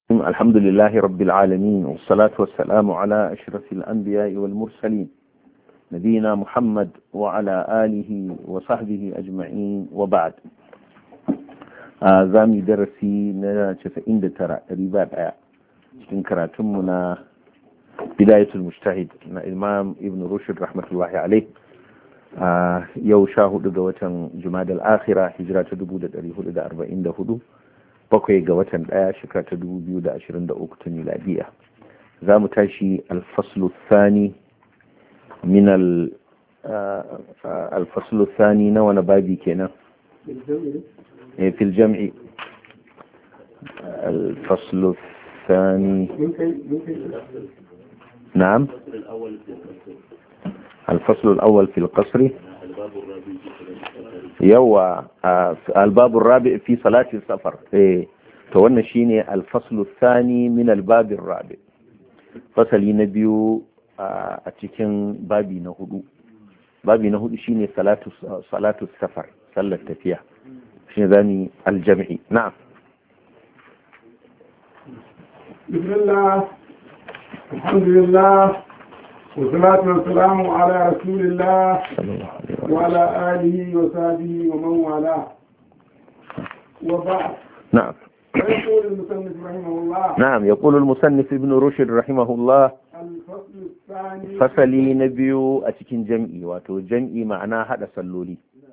الحمد لله رب العالمين والصلاة والسلام على أشرف الأنبياء والمرسلين نبينا محمد وعلى آله وصحبه أجمعين وبعد زامي درسي نشفئين ترى رباط cikin karatunmu na bidayatul mujtahid na imam ibn rushd rahmatullahi alaih yau 14 ga watan jumadal akhira hijira ta 1444 bakwai ga watan daya shekara ta 2023 ta miladiya za mu tashi alfaslu thani min alfaslu thani na wani babi kenan fil jam'i alfaslu الثاني نعم الفصل الأول في القصر يوى الباب الرابع في صلاة السفر تونا شيني الفصل الثاني من الباب الرابع فصل ينبيو أتكن بابي نهدو شيني صلاة السفر صلاة التفيا شيني ذاني الجمعي نعم. بسم الله الحمد لله والصلاة والسلام على رسول الله وعلى آله وصحبه ومن والاه وبعد. نعم. يقول المصنف رحمه الله. نعم يقول المصنف ابن رشد رحمه الله الفصل الثاني فصلي نبيو أتكين جمعي واتو جمعي معناه هذا صلولي.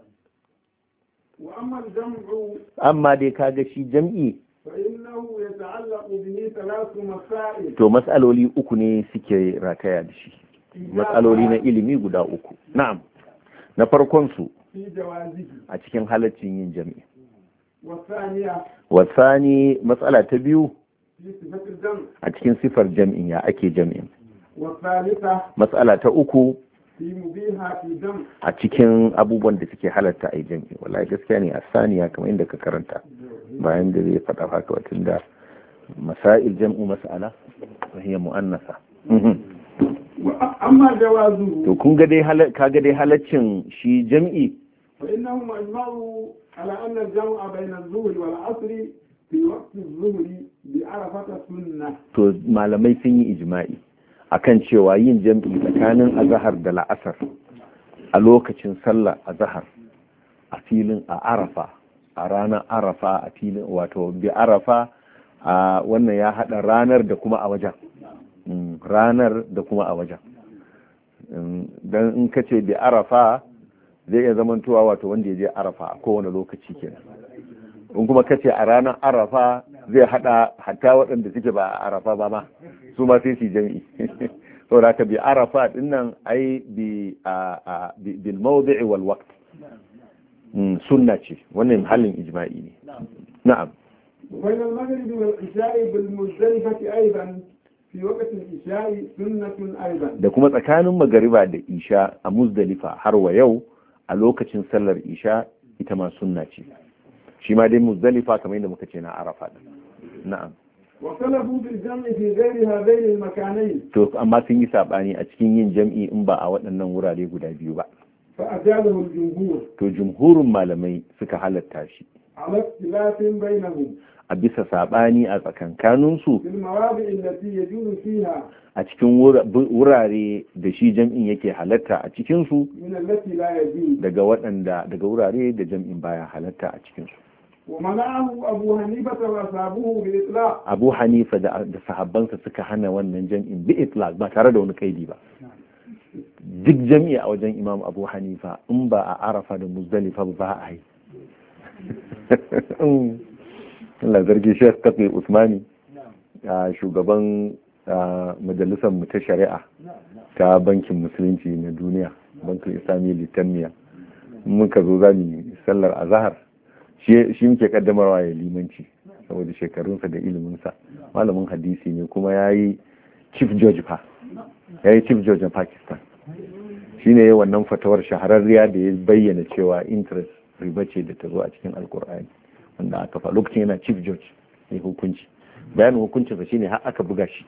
وأما الجمع أما دي كاغشي جمعي فإنه يتعلق به ثلاث مسائل. to mas'aloli uku ne suke rataya da shi mas'aloli na ilimi guda uku na'am na farkon su في جوازه a cikin halaccin yin jami'i والثانية wasani mas'ala ta biyu في صفة الجمع a cikin sifar jami'in ya ake jami'in والثالثة mas'ala ta uku في مبيحة الجمع. a cikin abubuwan da suke halatta a yi jami'i wallahi gaskiya ne a saniya kamar inda ka karanta bayan da zai faɗa haka watan da masail jam'u mas'ala wa hiya mu'annasa أما جوازه to kun ga dai kaga dai halaccin shi jam'i فإنهم أجمعوا على أن الجمع بين الظهر والعصر في وقت الظهر بعرفة سنة. to malamai sun yi ijma'i akan cewa yin jam'i tsakanin azhar da la'asar a lokacin sallah azhar a filin a arafa a ranar arafa a filin wato bi arafa a wannan ya hada ranar da kuma a wajen ranar da kuma a wajen don in ka ce bi arafa zai iya zamantowa wato wanda ya je arafa a kowane lokaci kenan in kuma ka ce a ranar arafa zai hada hatta waɗanda suke ba a arafa ba ma su ma sai su jami'i saboda ka bi arafa dinnan ai bil mawdi'i wal waqt sunna ce wannan halin ijma'i ne na'am وبين المغرب والعشاء بالمزدلفة أيضا في وقت العشاء سنة أيضا. da kuma tsakanin magariba da isha a muzdalifa har wa yau a lokacin sallar isha ita ma sunna ce shi ma dai muzdalifa kamar yadda muka ce na arafa na'am. وطلبوا بالجمع في غير هذين المكانين. to amma sun yi sabani a cikin yin jam'i in ba a waɗannan wurare guda biyu ba. فأجازه الجمهور. to jumhurin malamai suka halatta shi. على اختلاف بينهم. a bisa sabani a tsakankaninsu في المواضع التي يجوز فيها. a cikin wurare da shi jam'in yake halatta a cikinsu من التي لا يجوز. daga wurare da jam'in baya halatta a cikinsu. ومنعه أبو حنيفة وأصحابه بإطلاق. abu hanifa da sahabbansa suka hana wannan jam'in bi itlaq ba tare da wani kaidi ba duk jam'i a wajen imam abu hanifa in ba a arafa da muzdalifa ba a yi Allah zargi Sheikh Taqi Usmani shugaban majalisar mu ta shari'a ta bankin musulunci na duniya bankin islami litaniya muka zo za mu sallar azhar shi muke kaddamarwa ya limanci saboda shekarunsa da iliminsa malamin hadisi ne kuma ya yi chief judge na Pakistan shine ya wannan fatawar shahararriya da ya bayyana cewa interest riba ce da ta zo a cikin alkur'ani wanda aka fa lokacin yana chief judge ya hukunci bayanin hukuncinsa shine har aka buga shi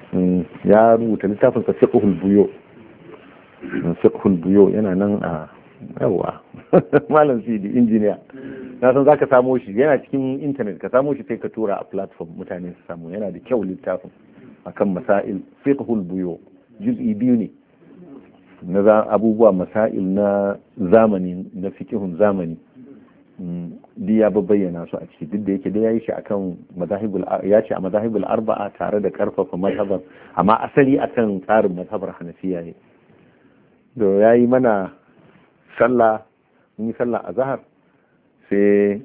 ya rubuta littafin sa fiqhul buyo yana nan yawa malam sidi injiniya na san zaka samo shi yana cikin internet ka samo shi sai ka tura a platform mutane su samu, yana da kyau littafin akan masail fiqhul buyu juz'i biyu ne na abubuwa masail na zamani na fiqhun zamani duk ya bayyana su a ciki, duk da yake dai yayi shi akan mazahibul, ya ce a mazahibul arba'a tare da karfafa mazhabar, amma asali akan tsarin mazhabar hanafiya ne. to yayi mana sallah, mun yi sallah azhar sai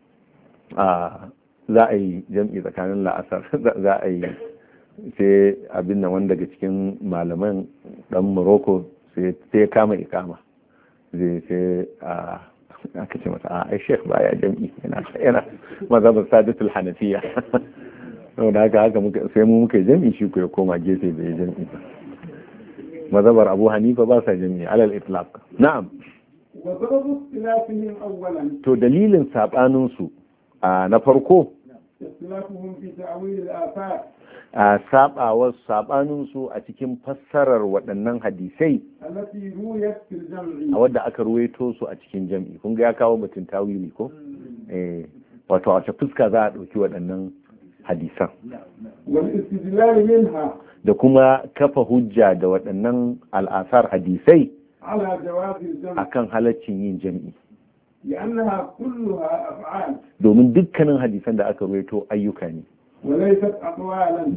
za a yi jam'i tsakanin la'asar za a yi sai abin nan wanda daga cikin malaman dan Morocco sai ya kama ikama sai aka ce masa ai sheikh baya jam'i yana mazhabar sadatul hanafiya saboda haka sai mu muka jam'i shi ko ya koma gefe bai jam'i ba. mazhabar Abu Hanifa ba sa jam'i alal itlaq. Na'am. wa sababu ikhtilafihim awwalan, to dalilin sabanin su na farko ikhtilafuhum fi ta'wil al-athar, sabanin su a cikin fassarar waɗannan hadisai allati ruwiyat fil jam'i, a wadda aka ruwaito su a cikin jam'i. kun ga ya kawo mutum tawili ko wato a fuska za a ɗauki waɗannan hadisan wal istidlal minha, da kuma kafa hujja da waɗannan al'asar hadisai ala jawaz al-jam' akan halaccin yin jam'i, li'annaha kulluha af'al domin dukkanin hadisan da aka ruwaito ayyuka ne, wa laysat aqwalan,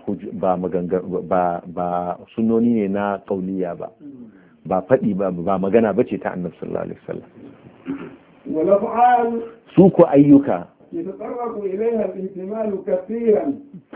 ba sunnoni ne na kauliya ba faɗi ba magana bace ta annabi sallallahu alaihi wasallam. wal af'al su ko ayyuka yatatarraqu ilayha al-ihtimal kathiran,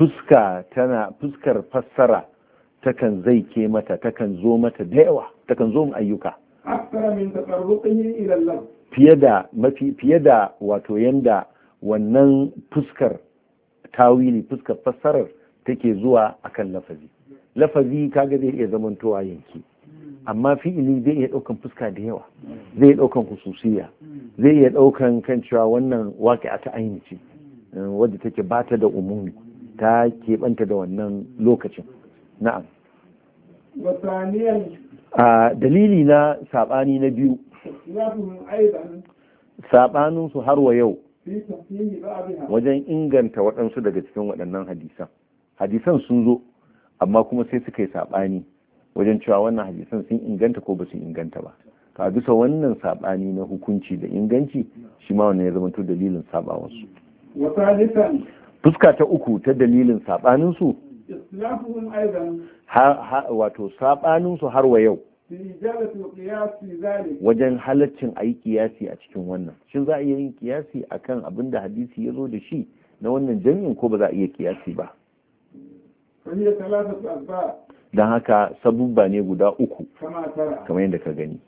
fuskar fassara takan zaike mata, takan zo mata da yawa, takan zo mu ayyuka akthara min tatarruqihi ila al-lafz, fiye da wato yanda wannan fuskar tawili, fuskar fassarar take zuwa akan lafazi kaga zai iya zamantowa yanki, amma fi'ili zai iya daukan fuska da yawa, zai iya daukan hususiya, zai iya daukan kan cewa wannan waqi'a ta aini ce wadda take bata da umumi, ta keɓanta da wannan lokacin. Na'am. wa thaniyan dalili na sabani na biyu, ikhtilafuhum aidan sabanin su har wa yau fi tafsir ba'daha, wajen inganta waɗansu daga cikin waɗannan hadisan sun zo amma kuma sai suka yi saɓani wajen cewa wannan hadisan sun inganta ko ba su inganta ba. a bisa wannan saɓani na hukunci da inganci shi ma wannan ya zama to dalilin saɓawarsu. wa thalithan fuska ta uku ta dalilin saɓaninsu ikhtilafuhum aidan wato saɓaninsu har wa yau fi ijabati al-qiyas fi dhalik, wajen halaccin a yi kiyasi a cikin wannan. Shin za a iya yin kiyasi akan abin da hadisi ya zo da shi na wannan jami'in ko ba za a iya kiyasi ba? fa hiya thalathatu asbab, don haka sabubba ne guda uku kama tara. kamar yadda ka gani.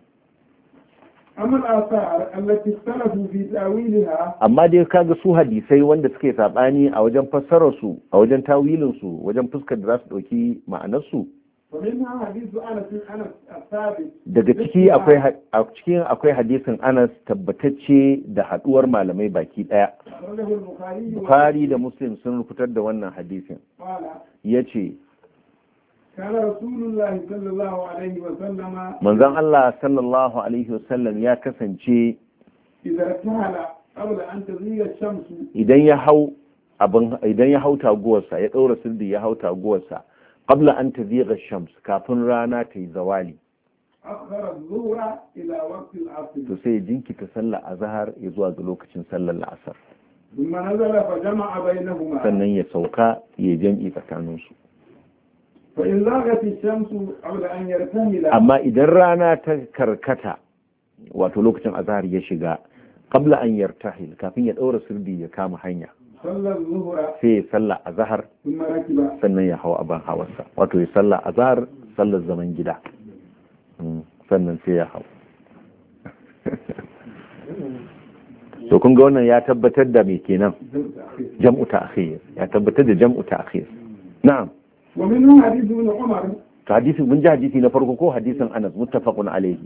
amma al-athar allati ikhtalafu fi ta'wilha, amma dai kaga su hadisai wanda suke sabani a wajen fassarar su, a wajen tawilin su, wajen fuskar da za su dauki ma'anar su, fa minha hadithu Anas al-thabit, daga ciki akwai hadisin Anas tabbatacce da haduwar malamai baki daya. akhrajahu al-Bukhari Bukhari da Muslim sun fitar da wannan hadisin. qala Yace kana Rasulullah sallallahu alaihi wa sallama manzon Allah sallallahu alaihi wasallam ya kasance idza tahala qabla an tazila ash-shamsu, idan ya hau taguwarsa, ya daura sirdi ya hau taguwarsa, qabla an tazigha ash-shams, kafin rana ta yi zawali, akhara adh-dhuhra ila waqti al-'asr, to sai ya jinkita sallar azhar ya zuwa ga lokacin sallar la'asar, thumma nazala fa jama'a bainahuma, sannan ya sauka ya jam'i tsakanin su. fa in zaghat ash-shamsu qabla an yartamila, amma idan rana ta karkata, wato lokacin azhar ya shiga, qabla an yartahil, kafin ya daura sirdi ya kama hanya, salla adh-dhuhra sai ya salla azhar, thumma rakiba, sannan ya hawa aban hawarsa, wato ya salla azhar sallar zaman gida, sannan sai ya hau. to kun ga wannan ya tabbatar da me kenan? Jam'u ta'khir, ya tabbatar da jam'u ta'khir. Na'am. wa minhu hadithu ibn Umar, to hadisi mun ji hadisi na farko ko hadisin Anas muttafaqun alaihi.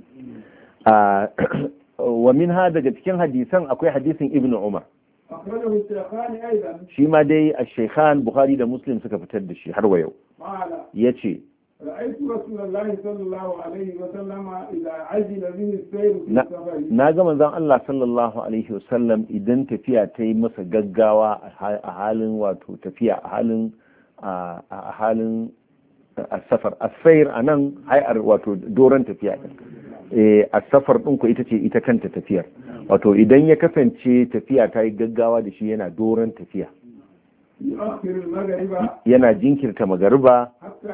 Wa minha daga cikin hadisan akwai hadisin Ibn Umar, akhrajahu al-Shaykhan aidan shi ma dai al-Shaykhan Bukhari da Muslim suka fitar da shi har wa yau. qala Yace رأيت رسول الله صلى الله عليه وسلم إذا عجل به السير في سفره. na ga manzon Allah sallallahu alaihi wasallam idan tafiya ta yi masa gaggawa a halin wato tafiya a halin safar as-sayr anan hayar wato doran tafiya din as-safar din ko ita ce ita kanta tafiyar, wato idan ya kasance tafiya ta yi gaggawa da shi yana doran tafiya yana jinkirta magariba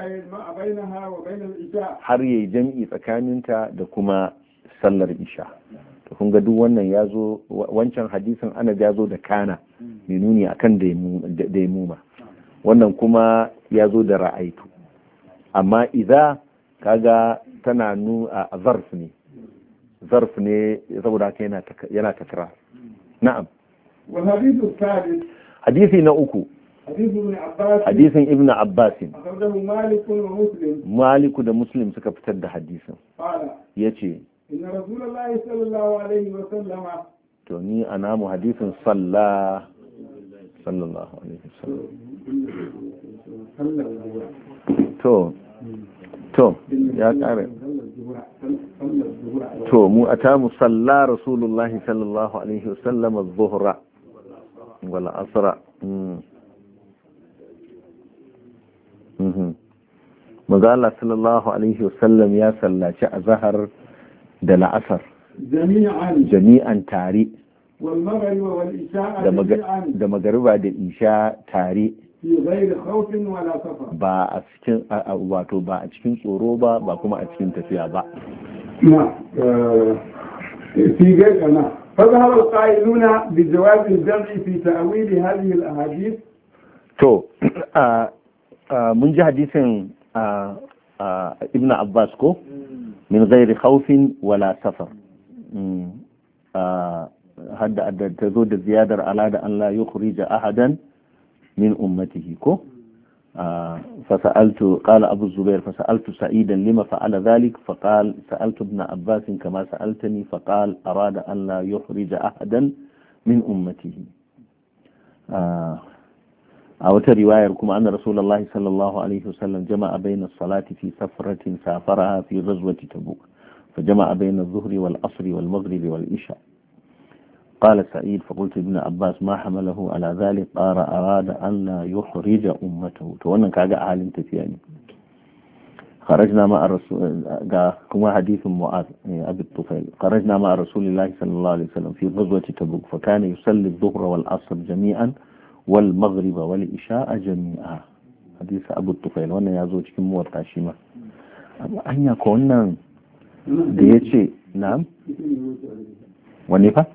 har yayi jam'i tsakaninta da kuma sallar isha. to kun ga duk wannan ya zo, wancan hadisin ana ya zo da kana mai nuni akan daimuma, wannan kuma ya zo da ra'aitu, amma idza kaga tana nuna zarf ne saboda haka yana takrar. na'am. hadisi na uku hadisin ibn Abbas Maliku da Muslim suka fitar da hadisin, yace inna rasulullahi sallallahu alaihi wa sallama, to ni ana mu hadisin sallallahu alaihi wasallam to ya kare to mu atamu salla rasulullahi sallallahu alaihi wasallam az-zuhra wal asra. Maza Allah sallallahu alaihi wasallam ya sallaci azhar da la'asar jami'an tare, da magariba da isha tare, ba a cikin wato ba a cikin tsoro ba kuma a cikin tafiya ba. فذهب القائلون بجواز الجمع في تأويل هذه الأحاديث. تو mun ji hadisin ibn Abbas ko min ghairi khawfin wala safar, hadda ta zo da ziyadar ala da an la yukhrija ahadan min ummatihi ko فسألت قال أبو الزبير فسألت سعيدا لما فعل ذلك فقال سألت ابن عباس كما سألتني فقال أراد أن لا يخرج أحدا من أمته. أو رواية أن رسول الله صلى الله عليه وسلم جمع بين الصلاة في سفرة سافرها في غزوة تبوك فجمع بين الظهر والعصر والمغرب والعشاء. قال سعيد فقلت ابن عباس ما حمله على ذلك قال أراد أن لا يخرج أمته. توانا كاقا عالم تفياني. خرجنا مع الرسول كما حديث معاذ أبي الطفيل خرجنا مع رسول الله صلى الله عليه وسلم في غزوة تبوك فكان يصلي الظهر والعصر جميعا والمغرب والعشاء جميعا. حديث أبو الطفيل وانا يازو cikin muwatta shi ma anya ko wannan da yace na'am wani fa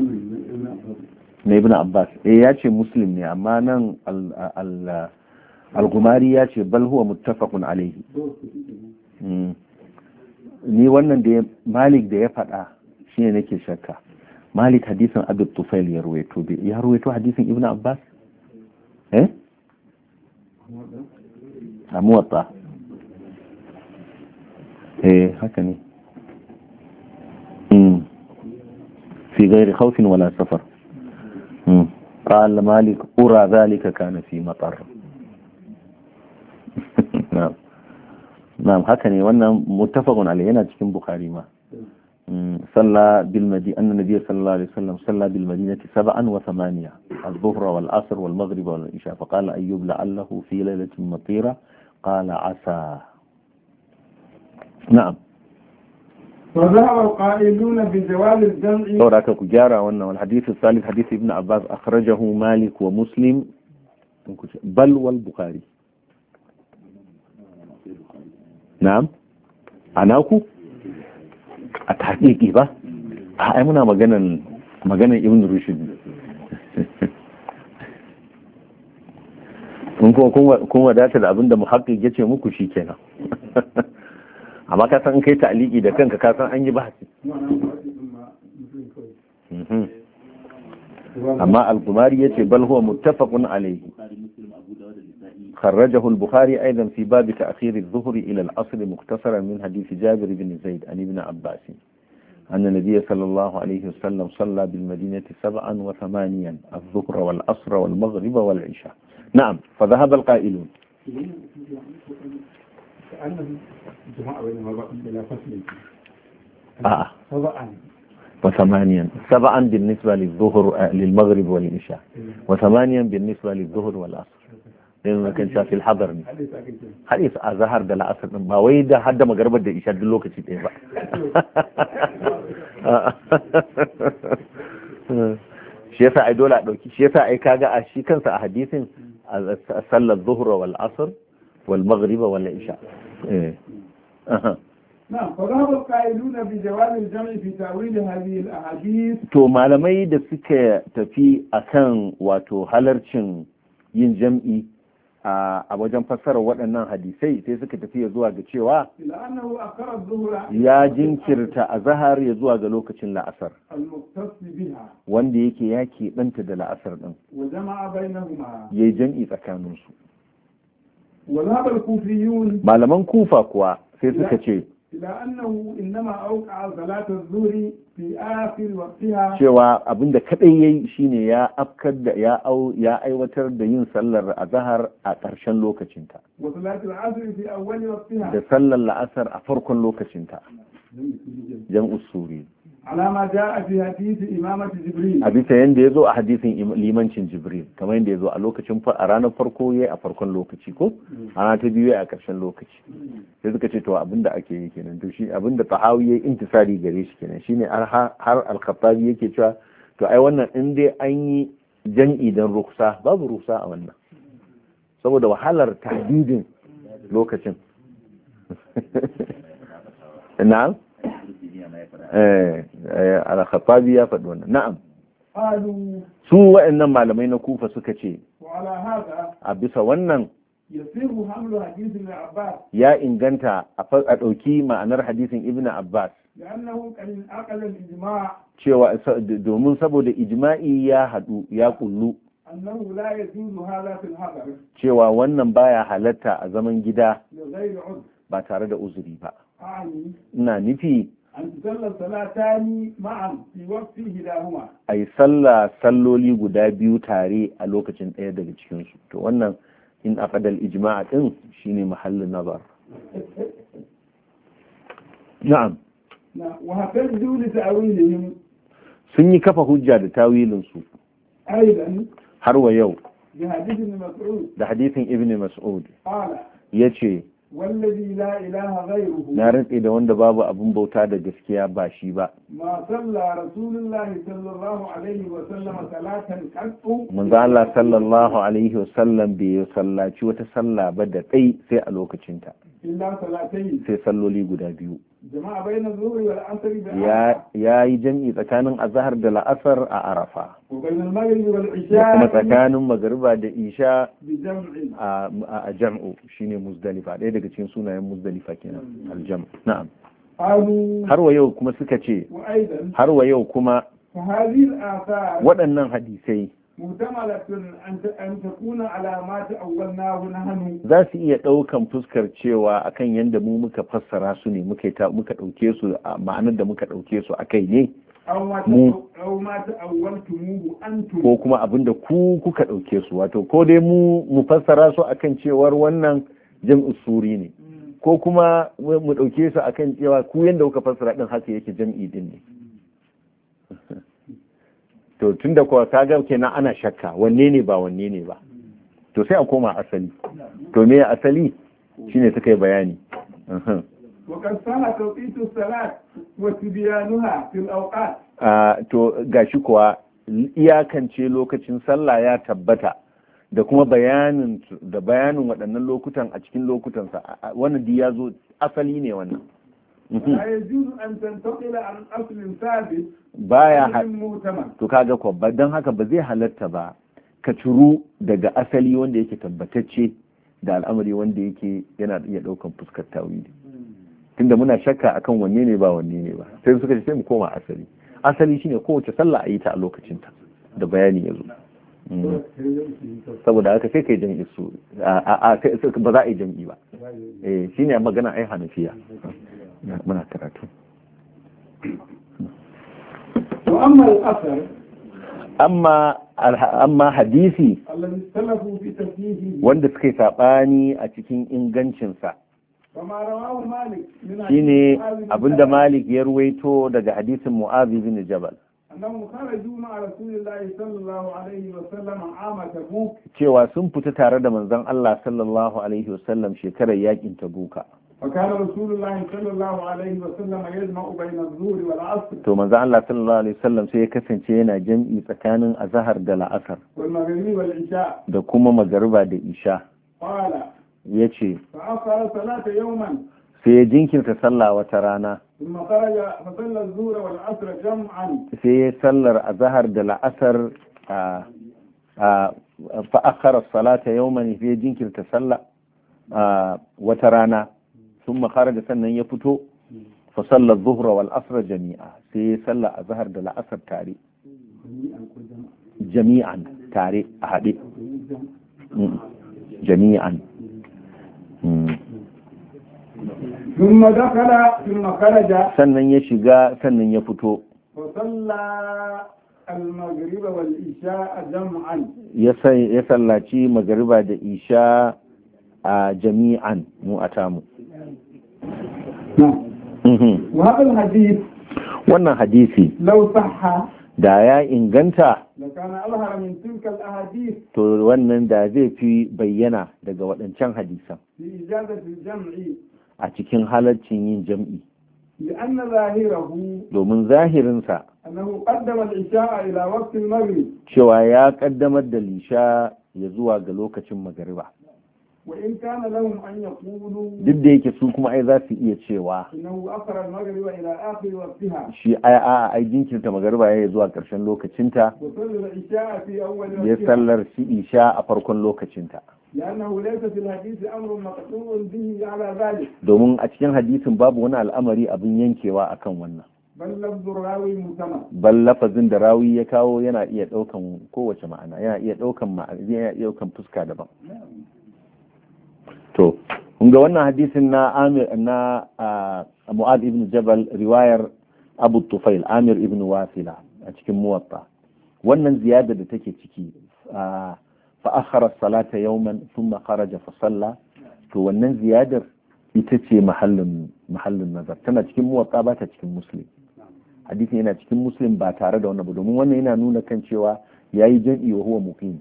na ibn Abbas ya ce Muslim ne, amma nan al-Gumari ya ce bal huwa muttafaqun alayhi. Ni wannan da Malik da ya faɗa shine nake shakka. Malik hadisin Abu Tufail ya ruwaito hadisin Ibn Abbas a muwatta haka ne في غير خوف ولا سفر. قال مالك أرى ذلك كان في مطر. نعم نعم هكذا وانا متفق عليه هنا cikin بخاري ما صلى بالمدينة أن النبي صلى الله عليه وسلم صلى بالمدينة 7 و8 الظهر والعصر والمغرب والعشاء فقال أيوب لعله في ليلة مطيرة قال عسى. نعم. فذهب القائلون بجواز الجمع. وراك كجارة والحديث الثالث حديث ابن عباس أخرجه مالك ومسلم بل والبخاري. نعم أناكو التحقيقي با أمنا مجانا ابن رشد. kun wadata da abinda muhakkik yace muku shikenan. amma ka san kai ta'liqi da kanka ka san an yi bahasi. amma al-Qumari yace bal huwa muttafaqun alayhi. خرجه البخاري أيضا في باب تأخير الظهر إلى العصر مختصرا من حديث جابر بن زيد عن ابن عباس أن النبي صلى الله عليه وسلم صلى بالمدينة 7 و8 الظهر والعصر والمغرب والعشاء. نعم. فذهب القائلون أنه جماعة بينما بلا فصل طبعا وثمانيا سبعا بالنسبة للظهر للمغرب والعشاء وثمانيا بالنسبة للظهر والعصر لأنه كان شاف الحضر حديث أظهر ده العصر ما ويدا حد مغرب ده إشاء دلوك شيء إيه shi yasa ai dole a dauki shi yasa ai kaga a shi kansa a hadisin sallar zuhra wal asr wal maghrib wal isha نعم فذهب القائلون بجواز الجمع في تأويل هذه الأحاديث to malamai da suka tafi akan wato halarcin yin jam'i a wajen fassarar waɗannan hadisai sai suka tafi zuwa ga cewa لأنه أخر الظهر ya jinkirta azhar ya zuwa ga lokacin la'asar المختص بها wanda yake ya keɓanta da la'asar din وجمع بينهما yayi jam'i tsakaninsu وذهب الكوفيون malaman kufa kuwa sai suka ce إلى أنه إنما أوقع صلاة الظهر في آخر وقتها cewa abinda kadai yayi shine ya afkar da ya aiwatar da yin sallar azhar a ƙarshen lokacinta وصلاة العصر في أول وقتها da sallar la'asar a farkon lokacinta jam'u suri على ما جاء في حديث إمامة جبريل a bisa yanda yazo a hadisin limancin jibril kamar yanda yazo a lokacin a ranar farko yayi a farkon lokaci ko a ranar ta biyu yayi a ƙarshen lokaci sai suka ce to abinda ake yi kenan to shi abinda tahawi yayi intisari gare shi kenan shine har al-khattabi yake cewa to ai wannan in dai an yi jam'i dan ruksa babu ruksa a wannan saboda wahalar tahdidin lokacin na'am al-khattabi ya faɗi wannan na'am قالوا su wa'annan malamai na kufa suka ce وعلى هذا a bisa wannan يصير حمل حديث ابن عباس ya inganta a ɗauki ma'anar hadisin ibn abbas لأنه قد انعقد الإجماع cewa domin saboda ijma'i ya haɗu ya kullu أنه لا يجوز هذا في الحضر cewa wannan baya halatta a zaman gida لغير عذر ba tare da uzuri ba أعني ina nufi أن تصلى الصلاتان معا في وقت إحداهما a yi salloli guda biyu tare a lokacin ɗaya daga cikinsu to wannan in aqadal ijma'a din shine mahallin nazar na'am وهتجدوا لتأويلهم sun yi kafa hujja da tawilin su أيضا har wa yau بحديث ابن مسعود da hadisin ibn mas'ud قال yace والذي لا إله غيره na rantse da wanda babu abun bauta da gaskiya ba shi ba ما صلى رسول الله صلى الله عليه وسلم صلاة قط manzo Allah sallallahu alaihi wasallam bai sallaci wata sallah ba da tsayi sai a lokacinta إلا صلاتين sai salloli guda biyu جمع بين الظهر والعصر بعرفة ya yi jam'i tsakanin azhar da la'asar a arafa وبين المغرب da kuma والعشاء tsakanin magariba da isha بجمع a jam'u shine muzdalifa ɗaya daga cikin sunayen muzdalifa kenan aljam na'am قالوا har wa yau kuma suka ce وأيضا har wa yau kuma فهذه الآثار waɗannan hadisai محتملة أن تكون علامات أولناه نحن za su iya ɗaukan fuskar cewa akan yadda mu muka fassara su ne muka ɗauke su a ma'anar da muka ɗauke su a kai ne أو ما تأولتموه أنتم ko kuma abin da ku kuka ɗauke su wato ko dai mu fassara su akan cewar wannan jam'u suri ne ko kuma mu ɗauke su akan cewa ku yadda kuka fassara ɗin haka yake jam'i din ne to tunda kuwa kaga kenan ana shakka wanne ne ba wanne ne ba to sai a koma asali to me asali shine suka yi bayani وقد صح توقيت الصلاة وتبيانها في الأوقات to gashi kuwa iyakance lokacin sallah ya tabbata da kuma bayanin waɗannan lokutan a cikin lokutansa wannan ya zo asali ne wannan لا يجوز أن تنتقل عن أصل ثابت baya مؤتمن to kaga ko ba dan haka ba zai halatta ba ka ciru daga asali wanda yake tabbatacce da al'amari wanda yake yana iya daukan fuskar tawili tunda muna shakka akan wanne ne ba wanne ne ba sai suka ce sai mu koma asali asali shine kowace sallah a yi ta a lokacin ta da bayani yazo saboda haka sai kai jami'i su ba za a yi jami'i ba shine magana ai hanafiya muna karatu وأما الأثر amma hadisi الذي اختلفوا في تصحيحه wanda suka yi saɓani a cikin ingancinsa وما رواه مالك من shine معاذ بن abinda جبل Malik ya ruwaito daga hadisin Mu'adh bin Jabal أنهم خرجوا مع رسول الله صلى الله عليه وسلم عام تبوك cewa sun fita tare da manzon Allah sallallahu alaihi wasallam shekarar yakin Tabuka. وكان رسول الله صلى الله عليه وسلم يجمع بين الظهر والعصر To manzon Allah sallallahu alaihi wasallam sai ya kasance yana jam'i tsakanin azhar da la'asar والمغرب والعشاء da kuma magariba da isha. قال Yace فأخر الصلاة يوما sai ya jinkirta sallah wata rana ثم خرج فصلى الظهر والعصر جمعا sai ya sallar azhar da la'asar fa akhara salata yawman sai ya jinkirta sallah wata rana ثم خرج sannan ya fito fa salla adh-dhuhr wal asr jami'a sai ya salla azhar da la'asar tare jami'an tare a hade jami'an ثم دخل ثم خرج sannan ya shiga sannan ya fito وصلى المغرب والعشاء جمعا ya sallaci magariba da isha a jami'an mu a tamu. وهذا الحديث Wannan hadisi لو صح da ya inganta لكان أظهر من تلك الأحاديث to wannan da zai fi bayyana daga waɗancan hadisan في إجازة الجمع a cikin halaccin yin jam'i لأن ظاهره domin zahirinsa أنه قدم العشاء إلى وقت المغرب cewa ya ƙaddamar da lisha ya zuwa ga lokacin magariba وإن كان لهم أن يقولوا duk da yake su kuma ai za su iya cewa إنه أخر المغرب إلى آخر وقتها shi ai jinkirta magariba ya zuwa ƙarshen lokacinta وصلى العشاء في أول ya وقتها sallar shi isha a farkon lokacinta لأنه ليس في الحديث أمر مقطوع به على ذلك domin a cikin hadisin babu wani al'amari abin yankewa akan wannan بل لفظ الراوي متمم bal lafazin da rawi ya kawo yana iya ɗaukan kowace ma'ana yana iya ɗaukan fuska daban to kun ga wannan hadisin na Amir na Mu'adh ibn Jabal riwayar Abu Tufail Amir ibn Wasila a cikin Muwatta wannan ziyada da take ciki fa akhara salata yawman thumma kharaja fa salla to wannan ziyadar ita ce mahallin nazar tana cikin Muwatta ba ta cikin Muslim hadisin yana cikin Muslim ba tare da wannan ba domin wannan yana nuna kan cewa yayi jam'i wa huwa muqim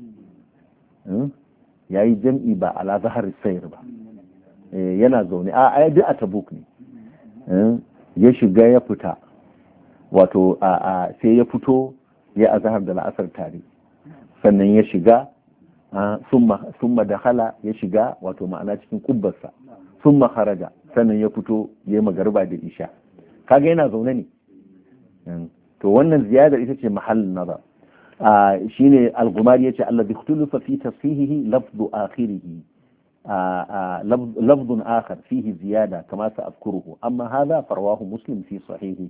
yayi jam'i ba ala zahar sayr ba yana zaune a duk a Tabuk ne ya shiga ya fita wato sai ya fito ya azhar da la'asar tare sannan ya shiga summa dakhala ya shiga wato ma'ana cikin kubbarsa summa kharaja sannan ya fito ya magariba da isha kaga yana zaune ne to wannan ziyadar ita ce mahallin nazar shine al-Ghumari yace alladhi ikhtalafa fi tashihihi lafdhu akhirih لفظ آخر فيه زيادة كما سأذكره أما هذا فرواه مسلم في صحيحه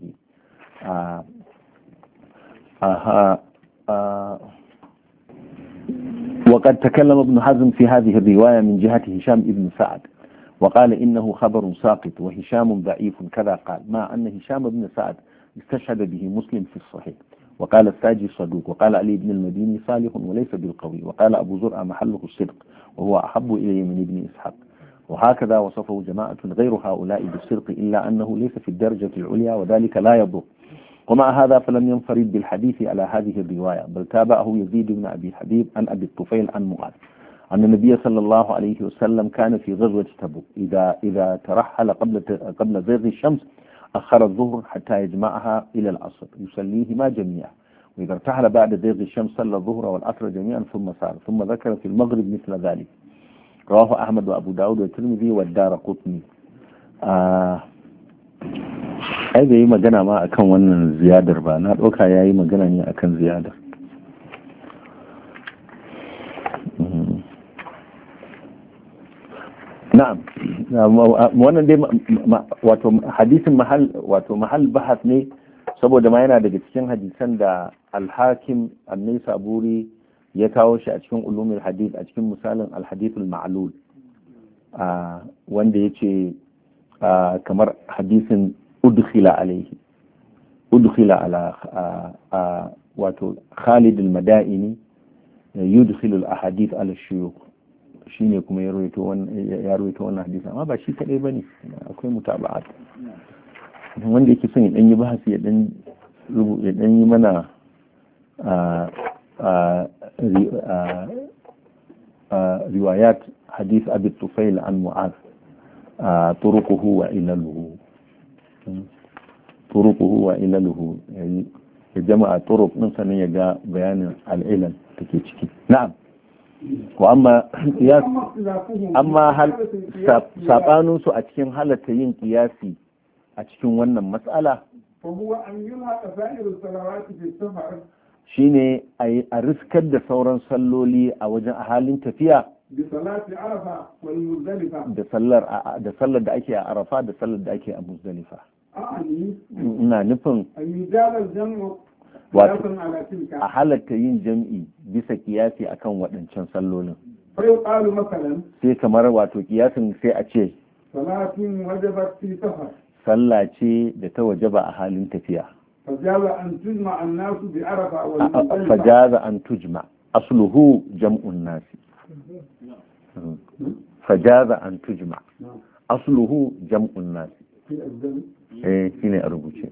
وقد تكلم ابن حزم في هذه الرواية من جهة هشام ابن سعد وقال إنه خبر ساقط وهشام ضعيف كذا قال مع أن هشام بن سعد استشهد به مسلم في الصحيح وقال الساجي صدوق وقال علي بن المديني صالح وليس بالقوي وقال أبو زرع محله الصدق وهو أحب إلي من ابن إسحاق وهكذا وصفه جماعة غير هؤلاء بالصدق إلا أنه ليس في الدرجة العليا وذلك لا يضر ومع هذا فلم ينفرد بالحديث على هذه الرواية بل تابعه يزيد بن أبي حبيب عن أبي الطفيل عن معاذ أن النبي صلى الله عليه وسلم كان في غزوة تبوك إذا ترحل قبل زيغ الشمس أخر الظهر حتى يجمعها إلى العصر يصليهما جميعا وإذا ارتحل بعد زيغ الشمس صلى الظهر والعصر جميعا ثم سار ثم ذكر في المغرب مثل ذلك رواه أحمد وأبو داود والترمذي والدارقطني ai bai yi magana ma akan wannan ziyadar ba na ɗauka ya yi magana ne akan ziyadar na'am wannan dai wato hadisin mahal bahas ne saboda ma yana daga cikin hadisan da al-hakim an-Naisaburi ya kawo shi a cikin ulumul hadith a cikin misalin al-hadithul ma'lul wanda yace kamar hadisin udkhila ala wato Khalid al-Madaini yudkhilu al-ahadith ala shuyukh shine kuma ya rawaito wannan hadisi, amma ba shi kadai bane, akwai mutaba'at. Wanda yake son ya dan yi bahasi ya dan yi mana riwayat hadith Abi Tufail an Mu'az, turuquhu wa ilaluhu, ya jama'a turuq din sanin ya ga bayanin al'ilal take ciki. Na'am. Wa amma hal sabanin su a cikin halatta yin kiyasi a cikin wannan mas'ala shine a riskar da sauran salloli a wajen a halin tafiya da sallar da ake a Arafa da sallar da ake a Muzdalifa. Ina nufin wato a halatta yin jam'i bisa kiyasi akan waɗancan sallolin. Sai kamar wato kiyasin sai a ce sallah ce da ta wajaba a halin tafiya. Fajaza an tujma asluhu jam'un nasi. Fajaza an tujma asluhu jam'un nasi. Shine a rubuce.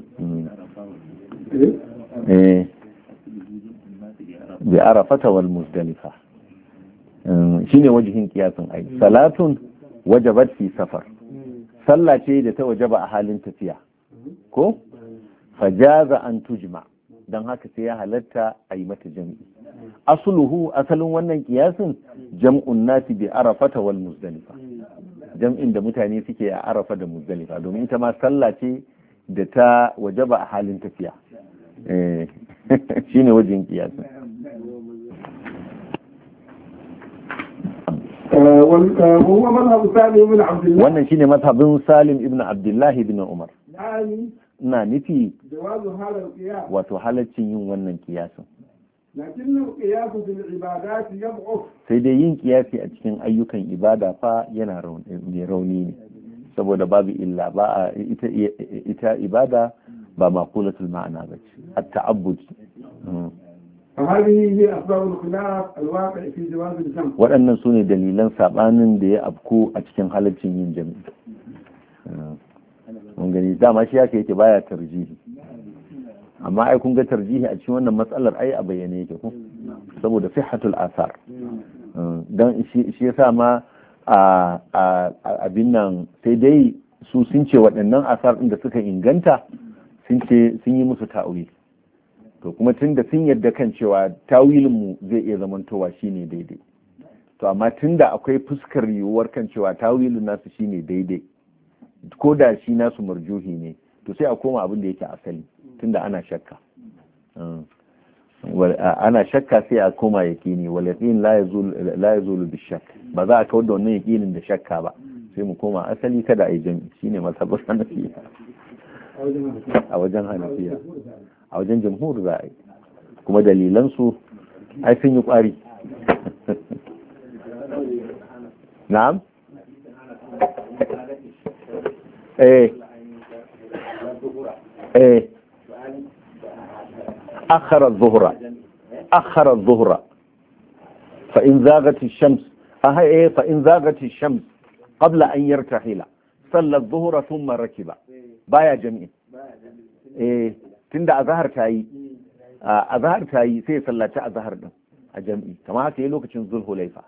Bi arafata wal muzdalifa shine wajihin kiyasin ai. Salatun wajabat fi safar, sallah ce da ta wajaba a halin tafiya ko fajaza an tujma, don haka sai ya halatta a yi mata jam'i. Asluhu asalin wannan kiyasin jam'un nasi bi arafata wal muzdalifa, jam'in da mutane suke a arafa da muzdalifa, domin ita ma sallah ce da ta wajaba a halin tafiya. Shine wajen kiyasin. Wannan shine mazhabin Salim ibn Abdullahi ibn Umar. Na nufi wato halaccin yin wannan kiyasin. Sai dai yin kiyasi a cikin ayyukan ibada fa yana rauni ne, saboda babu illa, ba ita ibada ba maqulatul ma'ana ba ce, at-ta'abbud. Waɗannan su ne dalilan saɓanin da ya afku a cikin halaccin yin jami'i. Mun gani dama shi yake baya tarjihi, amma ai kun ga tarjihi a cikin wannan matsalar ai a bayyane yake ko, saboda sihhatul asar. Dan shi yasa ma abin nan sai dai su sun ce waɗannan asar ɗin da suka inganta sun yi musu ta'wil. To kuma tunda sun yadda kan cewa tawilin mu zai iya zamantowa shine daidai, to amma tunda akwai fuskar yiwuwar kan cewa tawilin nasu shine daidai, ko da shi nasu marjuhi ne, to sai a koma abin da yake asali, tunda ana shakka. Ana shakka sai a koma yaqini, wal yaqin la yazulu bi shakk, ba za a kawar da wannan yaqinin da shakka ba, sai mu koma asali kada a yi jami'i. Shine mazhabin Hanafiya. A wajen Hanafiya, a wajen jamhur za a yi, kuma dalilansu ai sun yi kwari. Na'am? أخر الظهر فإن زاغت الشمس فإن زاغت الشمس قبل أن يرتحل صلى الظهر ثم ركب بايا جميع. tunda azhar ta yi sai sallaci azhar din a jami'i, kamar haka yi lokacin zulhulaifa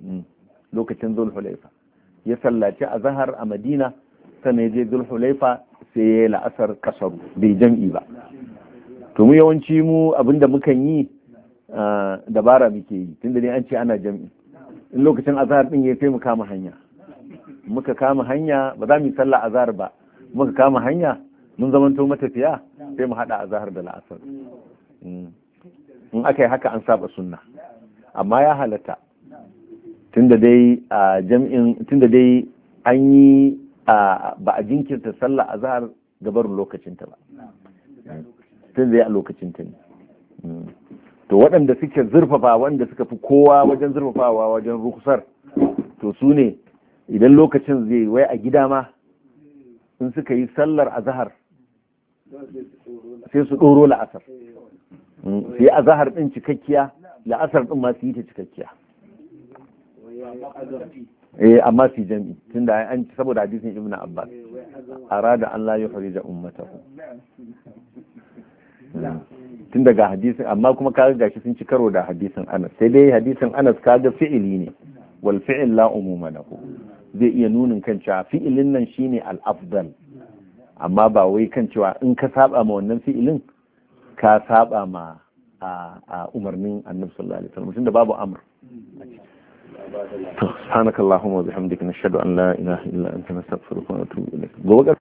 ya sallaci azhar a Madina, sannan ya je zulhulaifa sai ya yi la'asar kasaru, bai jami'i ba. To mu yawanci mu abinda mukan yi dabara muke yi, tunda ne an ce ana jami'i, in lokacin azhar din ya sai mu kama hanya, ba za mu yi sallah azhar ba, muka kama hanya mun zamanto matafiya sai mu hada azhar da la'asar. In aka yi haka an saba sunna, amma ya halatta tunda dai an yi ba a jinkirta sallah azhar gabarin lokacinta ba, tun zai a lokacinta ne. To waɗanda suke zurfafa, wanda suka fi kowa wajen zurfafawa wajen rukusar, to su ne idan lokacin zai wai a gida ma in suka yi sallar azhar sai su ɗoro la'asar, su yi azhar ɗin cikakkiya, la'asar ɗin ma su yi ta cikakkiya. amma fi jam'i tunda an saboda hadisin ibnu abbas arada an la yuhrija ummatahu tun daga hadisin amma kuma kaga gashi sun ci karo da hadisin Anas sai dai hadisin Anas kaga fi'ili ne wal fi'l la umuma lahu zai iya nunin kan cewa fi'ilin nan shine al-afdal amma ba wai kan cewa in ka saba ma wannan fi'ilin ka saba ma a umarnin Annabi sallallahu alaihi wasallam tunda babu amr to subhanakallahumma wa bihamdika nashhadu an la ilaha illa anta nastaghfiruka wa natubu ilaik